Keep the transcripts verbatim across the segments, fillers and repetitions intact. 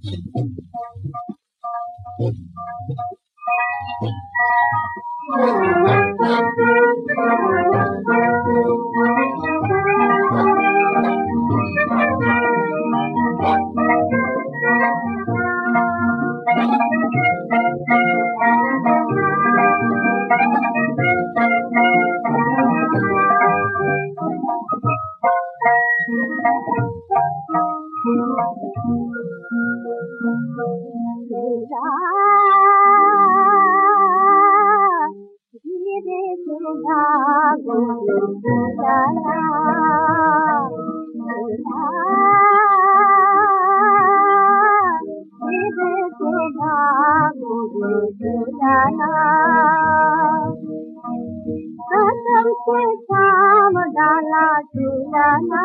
कसम से शाम डाला झूलाना,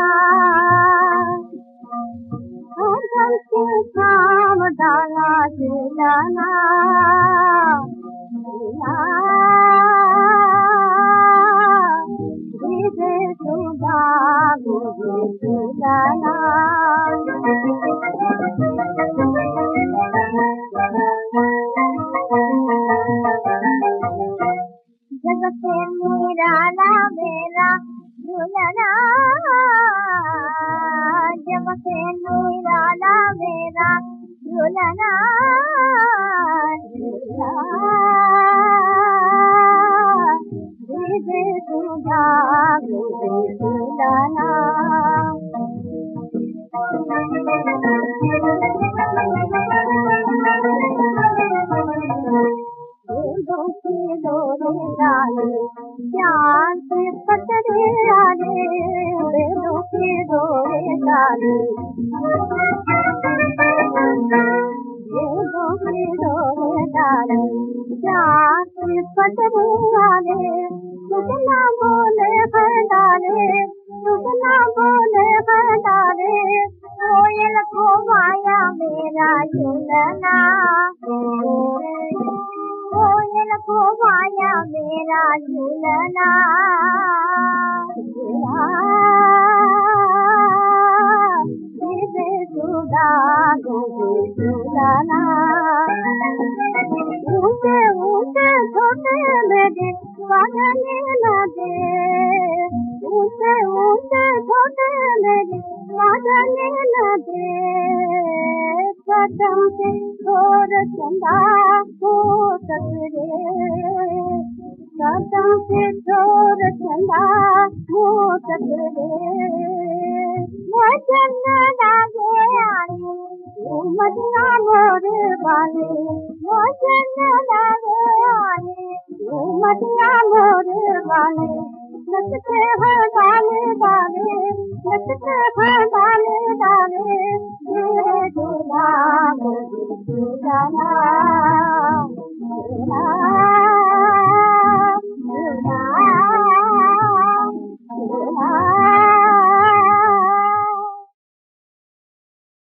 कसम से शाम डाला झूलाना, धीरे सुधा मुझे झूलाना। जग से निराला मेरा झूलना, जग से निराला मेरा झूलना, धीरे सुधा मुझे झूलना। डोरे डाले ज्ञान से पतरे डाले, बेलों के डोरे डाले, बेलों के डोरे डाले, ज्ञान से पतरे डाले, सुगना बोले है डाले, सुगना बोले है डाले, कोयल को माया मेरा झूलना, कोयल को माया मेरा झूलना, धीरे सुधा मुझे झूलना। ऊंचे ऊंचे छोटे मेरे बांधने न दे, ऊंचे ऊंचे छोटे मेरे बांधने न दे, कदम से छोड़ चंदा हो सकरे, कदम से छोड़ चंदा हो सकरे, वचन लागे आने मदना मोरे वाले, वचन लागे आने मदना मोरे वाले, नचते हैं डाले डाले, नचते हैं डाले डाले, धीरे झूला मुझे झूलना।